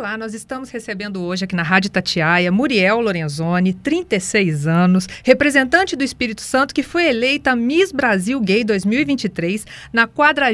Olá, nós estamos recebendo hoje aqui na Rádio Itatiaia Muriel Lorenzoni, 36 anos, representante do Espírito Santo, que foi eleita Miss Brasil Gay 2023 na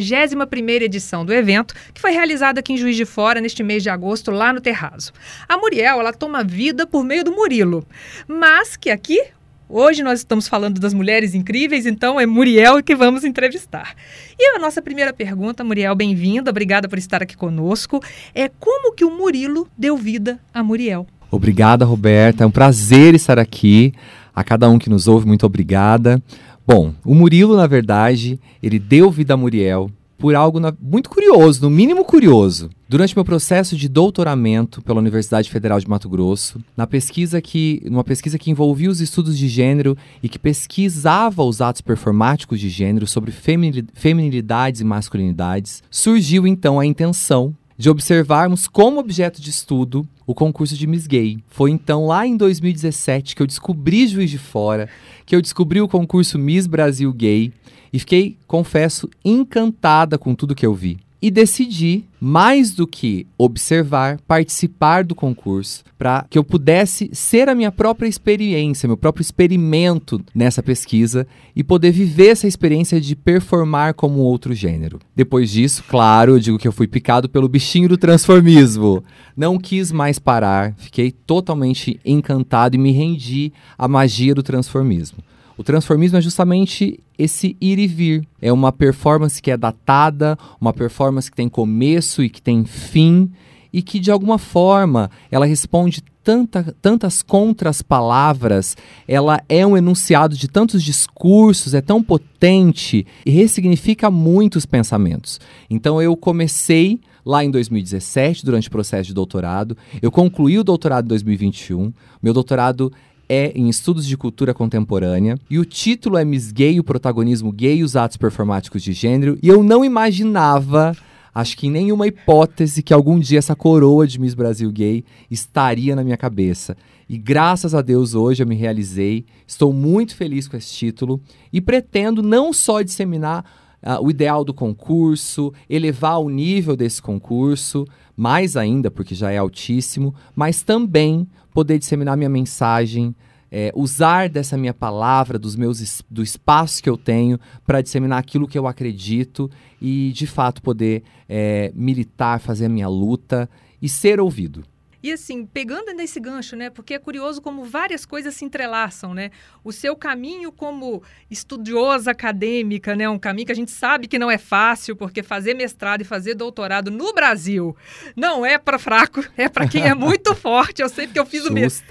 41ª edição do evento, que foi realizado aqui em Juiz de Fora neste mês de agosto, lá no Terrazo. A Muriel, ela toma vida por meio do Murilo, mas que aqui... Hoje nós estamos falando das mulheres incríveis, então é Muriel que vamos entrevistar. E a nossa primeira pergunta, Muriel, bem-vinda, obrigada por estar aqui conosco, é como que o Murilo deu vida a Muriel? Obrigada, Roberta, é um prazer estar aqui. A cada um que nos ouve, muito obrigada. Bom, o Murilo, na verdade, ele deu vida a Muriel por algo muito curioso, no mínimo curioso. Durante meu processo de doutoramento pela Universidade Federal de Mato Grosso, numa pesquisa que envolvia os estudos de gênero e que pesquisava os atos performáticos de gênero sobre feminilidades e masculinidades, surgiu então a intenção de observarmos como objeto de estudo o concurso de Miss Gay. Foi então lá em 2017 que eu descobri Juiz de Fora, que eu descobri o concurso Miss Brasil Gay e fiquei, confesso, encantada com tudo que eu vi. E decidi, mais do que observar, participar do concurso para que eu pudesse ser a minha própria experiência, meu próprio experimento nessa pesquisa e poder viver essa experiência de performar como outro gênero. Depois disso, claro, eu digo que eu fui picado pelo bichinho do transformismo. Não quis mais parar, fiquei totalmente encantado e me rendi à magia do transformismo. O transformismo é justamente esse ir e vir. É uma performance que é datada, uma performance que tem começo e que tem fim, e que, de alguma forma, ela responde tantas contras-palavras, ela é um enunciado de tantos discursos, é tão potente e ressignifica muitos pensamentos. Então, eu comecei lá em 2017, durante o processo de doutorado. Eu concluí o doutorado em 2021. Meu doutorado é em Estudos de Cultura Contemporânea, e o título é Miss Gay, o protagonismo gay e os atos performáticos de gênero, e eu não imaginava, acho que em nenhuma hipótese, que algum dia essa coroa de Miss Brasil Gay estaria na minha cabeça. E graças a Deus hoje eu me realizei, estou muito feliz com esse título, e pretendo não só disseminar o ideal do concurso, elevar o nível desse concurso, mais ainda, porque já é altíssimo, mas também poder disseminar minha mensagem, usar dessa minha palavra, do espaço que eu tenho, para disseminar aquilo que eu acredito e, de fato, poder militar, fazer a minha luta e ser ouvido. E assim, pegando nesse gancho, né? Porque é curioso como várias coisas se entrelaçam, né? O seu caminho como estudiosa acadêmica, né? Um caminho que a gente sabe que não é fácil, porque fazer mestrado e fazer doutorado no Brasil não é para fraco, é para quem é muito forte. Eu sei que eu fiz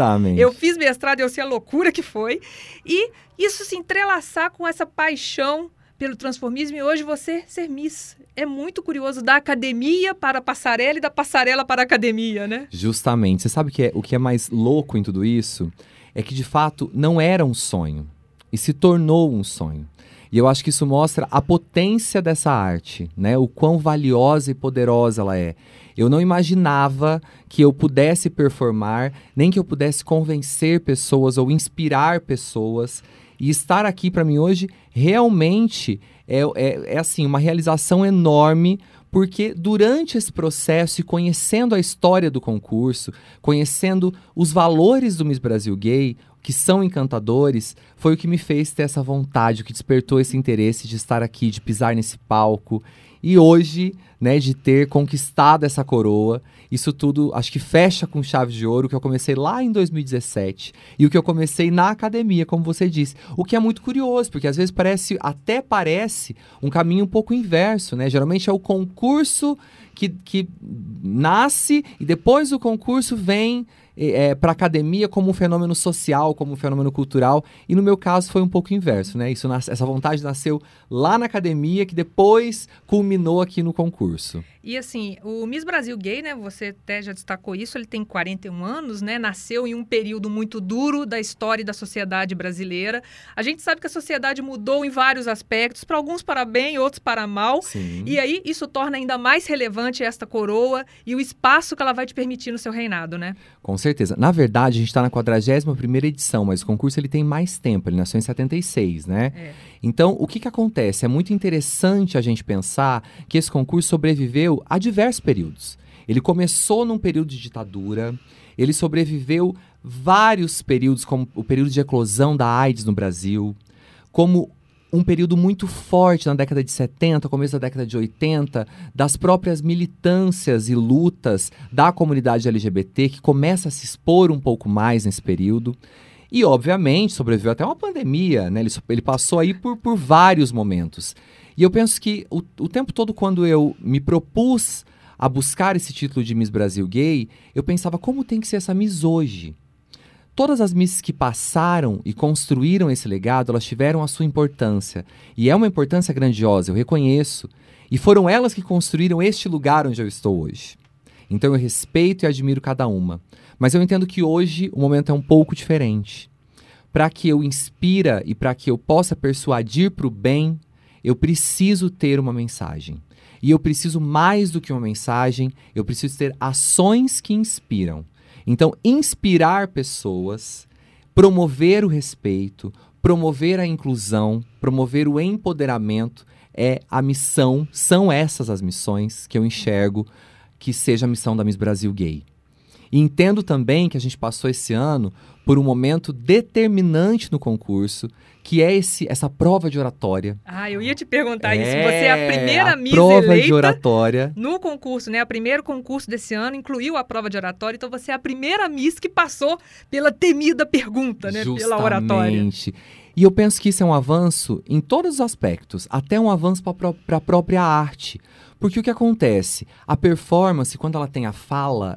eu fiz mestrado e eu sei a loucura que foi. E isso se entrelaçar com essa paixão pelo transformismo e hoje você ser Miss. É muito curioso, da academia para a passarela e da passarela para a academia, né? Justamente. Você sabe o que é mais louco em tudo isso? É que, de fato, não era um sonho e se tornou um sonho. E eu acho que isso mostra a potência dessa arte, né? O quão valiosa e poderosa ela é. Eu não imaginava que eu pudesse performar, nem que eu pudesse convencer pessoas ou inspirar pessoas. E estar aqui para mim hoje realmente é assim, uma realização enorme, porque durante esse processo e conhecendo a história do concurso, conhecendo os valores do Miss Brasil Gay, que são encantadores, foi o que me fez ter essa vontade, o que despertou esse interesse de estar aqui, de pisar nesse palco. E hoje, né, de ter conquistado essa coroa, isso tudo acho que fecha com chave de ouro, que eu comecei lá em 2017 e o que eu comecei na academia, como você disse. O que é muito curioso, porque às vezes parece um caminho um pouco inverso, né? Geralmente é o concurso que nasce e depois do concurso vem para a academia como um fenômeno social, como um fenômeno cultural, e no meu caso foi um pouco inverso, né? Essa vontade nasceu lá na academia, que depois culminou aqui no concurso. E assim, o Miss Brasil Gay, né, você até já destacou isso, ele tem 41 anos, né, nasceu em um período muito duro da história e da sociedade brasileira. A gente sabe que a sociedade mudou em vários aspectos, para alguns para bem, outros para mal. Sim. E aí isso torna ainda mais relevante esta coroa e o espaço que ela vai te permitir no seu reinado, né? Com certeza. Na verdade, a gente está na 41ª edição, mas o concurso ele tem mais tempo, ele nasceu em 76, né? Então, o que acontece? É muito interessante a gente pensar que esse concurso sobreviveu a diversos períodos. Ele começou num período de ditadura, ele sobreviveu vários períodos, como o período de eclosão da AIDS no Brasil, como um período muito forte na década de 70, começo da década de 80, das próprias militâncias e lutas da comunidade LGBT, que começa a se expor um pouco mais nesse período. E, obviamente, sobreviveu até uma pandemia, né? Ele passou aí por vários momentos. E eu penso que o tempo todo, quando eu me propus a buscar esse título de Miss Brasil Gay, eu pensava como tem que ser essa Miss hoje. Todas as Misses que passaram e construíram esse legado, elas tiveram a sua importância. E é uma importância grandiosa, eu reconheço. E foram elas que construíram este lugar onde eu estou hoje. Então eu respeito e admiro cada uma. Mas eu entendo que hoje o momento é um pouco diferente. Para que eu inspire e para que eu possa persuadir para o bem, eu preciso ter uma mensagem. E eu preciso mais do que uma mensagem, eu preciso ter ações que inspiram. Então, inspirar pessoas, promover o respeito, promover a inclusão, promover o empoderamento é a missão, são essas as missões que eu enxergo que seja a missão da Miss Brasil Gay. E entendo também que a gente passou esse ano por um momento determinante no concurso, que é essa prova de oratória. Eu ia te perguntar isso. Você é a primeira Miss prova eleita de oratória no concurso, né? O primeiro concurso desse ano incluiu a prova de oratória, então você é a primeira Miss que passou pela temida pergunta, né? Justamente. Pela oratória. E eu penso que isso é um avanço em todos os aspectos, até um avanço para a própria arte. Porque o que acontece? A performance, quando ela tem a fala,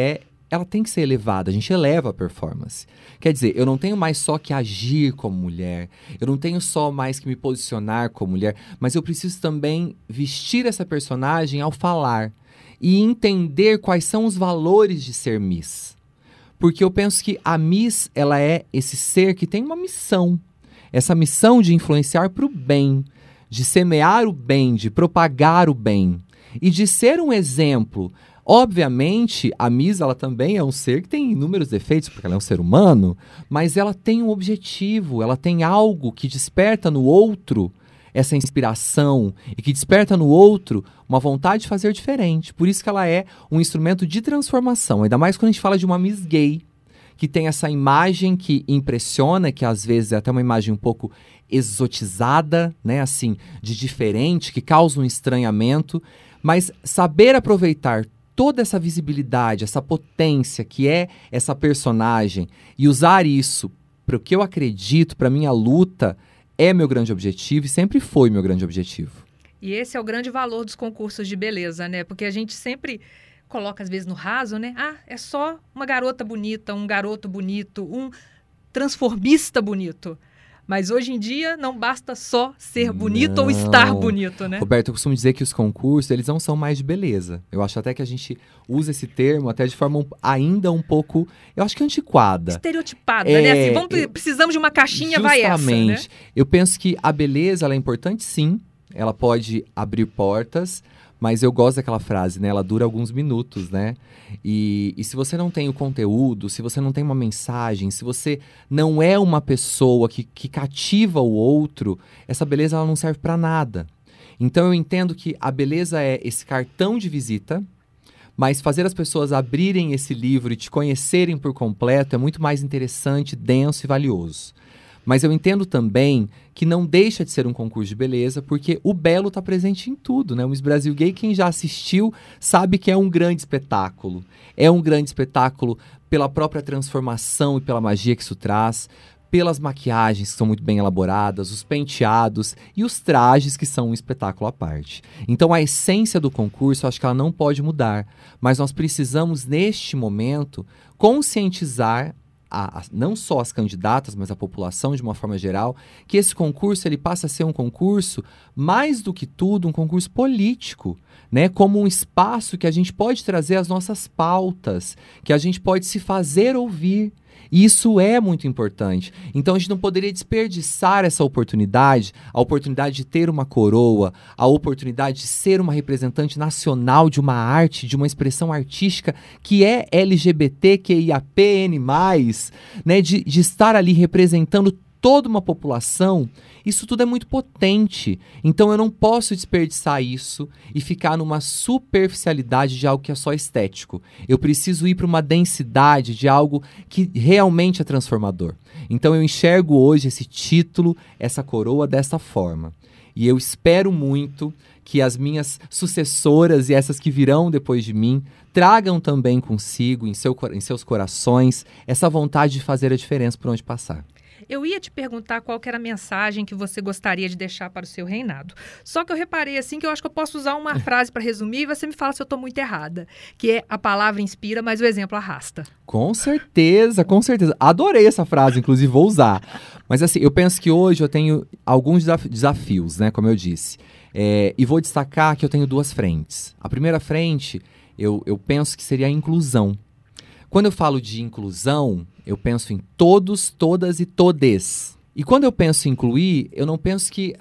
ela tem que ser elevada, a gente eleva a performance. Quer dizer, eu não tenho mais só que agir como mulher, eu não tenho só mais que me posicionar como mulher, mas eu preciso também vestir essa personagem ao falar e entender quais são os valores de ser Miss. Porque eu penso que a Miss, ela é esse ser que tem uma missão, essa missão de influenciar para o bem, de semear o bem, de propagar o bem e de ser um exemplo. Obviamente, a Miss, ela também é um ser que tem inúmeros defeitos, porque ela é um ser humano, mas ela tem um objetivo, ela tem algo que desperta no outro essa inspiração e que desperta no outro uma vontade de fazer diferente. Por isso que ela é um instrumento de transformação, ainda mais quando a gente fala de uma Miss Gay, que tem essa imagem que impressiona, que às vezes é até uma imagem um pouco exotizada, né, assim, de diferente, que causa um estranhamento, mas saber aproveitar toda essa visibilidade, essa potência que é essa personagem e usar isso para o que eu acredito, para a minha luta, é meu grande objetivo e sempre foi meu grande objetivo. E esse é o grande valor dos concursos de beleza, né? Porque a gente sempre coloca, às vezes, no raso, né? É só uma garota bonita, um garoto bonito, um transformista bonito. Mas hoje em dia não basta só ser bonito ou estar bonito, né? Roberto, eu costumo dizer que os concursos, eles não são mais de beleza. Eu acho até que a gente usa esse termo até de forma ainda um pouco, eu acho que antiquada. Estereotipada, né? Assim, precisamos de uma caixinha, vai essa, né? Eu penso que a beleza, ela é importante sim, ela pode abrir portas, mas eu gosto daquela frase, né? Ela dura alguns minutos, né? E se você não tem o conteúdo, se você não tem uma mensagem, se você não é uma pessoa que cativa o outro, essa beleza ela não serve para nada. Então eu entendo que a beleza é esse cartão de visita, mas fazer as pessoas abrirem esse livro e te conhecerem por completo é muito mais interessante, denso e valioso. Mas eu entendo também que não deixa de ser um concurso de beleza, porque o belo está presente em tudo, né? O Miss Brasil Gay, quem já assistiu, sabe que é um grande espetáculo. É um grande espetáculo pela própria transformação e pela magia que isso traz, pelas maquiagens que são muito bem elaboradas, os penteados e os trajes que são um espetáculo à parte. Então a essência do concurso, eu acho que ela não pode mudar, mas nós precisamos, neste momento, conscientizar não só as candidatas, mas a população de uma forma geral, que esse concurso ele passa a ser um concurso, mais do que tudo, um concurso político, né? Como um espaço que a gente pode trazer as nossas pautas, que a gente pode se fazer ouvir. E isso é muito importante. Então a gente não poderia desperdiçar essa oportunidade, a oportunidade de ter uma coroa, a oportunidade de ser uma representante nacional de uma arte, de uma expressão artística que é LGBTQIAPN+, né? De estar ali representando toda uma população, isso tudo é muito potente. Então eu não posso desperdiçar isso e ficar numa superficialidade de algo que é só estético. Eu preciso ir para uma densidade de algo que realmente é transformador. Então eu enxergo hoje esse título, essa coroa dessa forma. E eu espero muito que as minhas sucessoras e essas que virão depois de mim tragam também consigo, em seus corações, essa vontade de fazer a diferença por onde passar. Eu ia te perguntar qual que era a mensagem que você gostaria de deixar para o seu reinado. Só que eu reparei assim que eu acho que eu posso usar uma frase para resumir e você me fala se eu estou muito errada. Que é: a palavra inspira, mas o exemplo arrasta. Com certeza, com certeza. Adorei essa frase, inclusive vou usar. Mas assim, eu penso que hoje eu tenho alguns desafios, né, como eu disse. E vou destacar que eu tenho duas frentes. A primeira frente, eu penso que seria a inclusão. Quando eu falo de inclusão, eu penso em todos, todas e todes. E quando eu penso em incluir, eu não penso que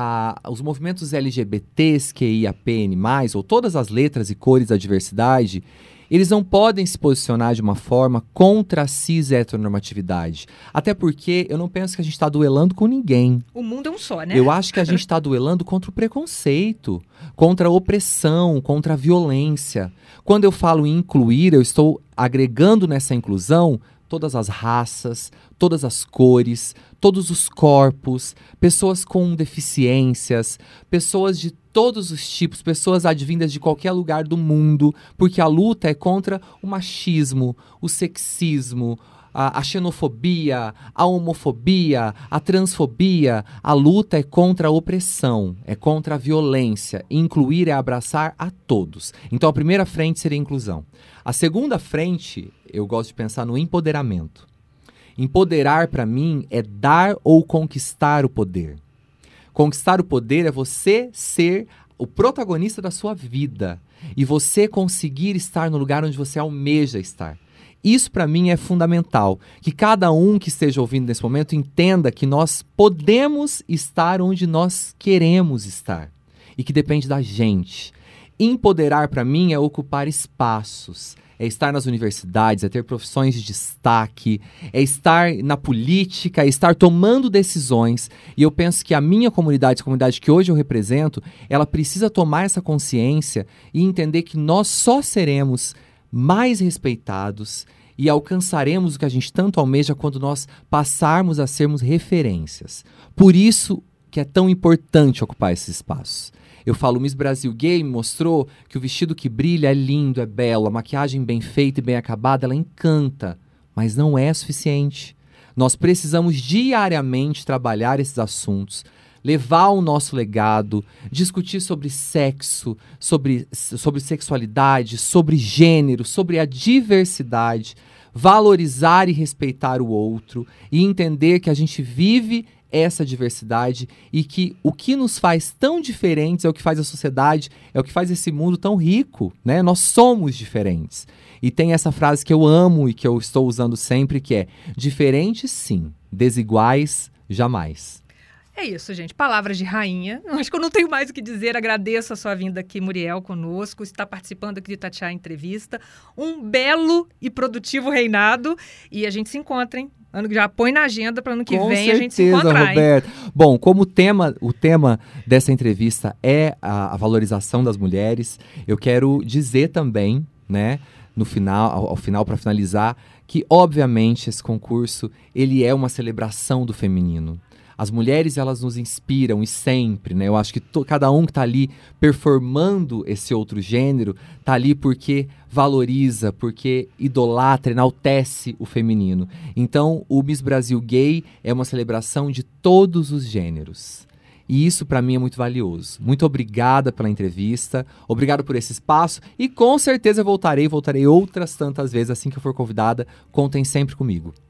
os movimentos LGBTs, QIAPN+, ou todas as letras e cores da diversidade, eles não podem se posicionar de uma forma contra a cis-heteronormatividade. Até porque eu não penso que a gente está duelando com ninguém. O mundo é um só, né? Eu acho que a gente está duelando contra o preconceito, contra a opressão, contra a violência. Quando eu falo em incluir, eu estou agregando nessa inclusão todas as raças, todas as cores, todos os corpos, pessoas com deficiências, pessoas de todos os tipos, pessoas advindas de qualquer lugar do mundo, porque a luta é contra o machismo, o sexismo, a xenofobia, a homofobia, a transfobia. A luta é contra a opressão, é contra a violência. Incluir é abraçar a todos. Então a primeira frente seria a inclusão. A segunda frente, eu gosto de pensar no empoderamento. Empoderar, para mim, é dar ou conquistar o poder. Conquistar o poder é você ser o protagonista da sua vida e você conseguir estar no lugar onde você almeja estar. Isso, para mim, é fundamental. Que cada um que esteja ouvindo nesse momento entenda que nós podemos estar onde nós queremos estar e que depende da gente. Empoderar, para mim, é ocupar espaços, é estar nas universidades, é ter profissões de destaque, é estar na política, é estar tomando decisões. E eu penso que a minha comunidade, a comunidade que hoje eu represento, ela precisa tomar essa consciência e entender que nós só seremos mais respeitados e alcançaremos o que a gente tanto almeja quando nós passarmos a sermos referências. Por isso que é tão importante ocupar esses espaços. Eu falo, Miss Brasil Gay me mostrou que o vestido que brilha é lindo, é belo, a maquiagem bem feita e bem acabada, ela encanta, mas não é suficiente. Nós precisamos diariamente trabalhar esses assuntos, levar o nosso legado, discutir sobre sexo, sobre sexualidade, sobre gênero, sobre a diversidade, valorizar e respeitar o outro e entender que a gente vive essa diversidade e que o que nos faz tão diferentes é o que faz a sociedade, é o que faz esse mundo tão rico, né? Nós somos diferentes. E tem essa frase que eu amo e que eu estou usando sempre, que é: diferentes sim, desiguais jamais. É isso, gente. Palavras de rainha. Acho que eu não tenho mais o que dizer. Agradeço a sua vinda aqui, Muriel, conosco. Está participando aqui de Itatiaia Entrevista. Um belo e produtivo reinado. E a gente se encontra, hein? Já põe na agenda para ano que vem a gente se encontrar, Roberto. Hein? Bom, como o tema dessa entrevista é a valorização das mulheres, eu quero dizer também, né, no final, ao final, para finalizar, que obviamente esse concurso ele é uma celebração do feminino. As mulheres, elas nos inspiram e sempre, né? Eu acho que cada um que está ali performando esse outro gênero está ali porque valoriza, porque idolatra, enaltece o feminino. Então, o Miss Brasil Gay é uma celebração de todos os gêneros. E isso, para mim, é muito valioso. Muito obrigada pela entrevista, obrigado por esse espaço e com certeza voltarei outras tantas vezes assim que eu for convidada. Contem sempre comigo.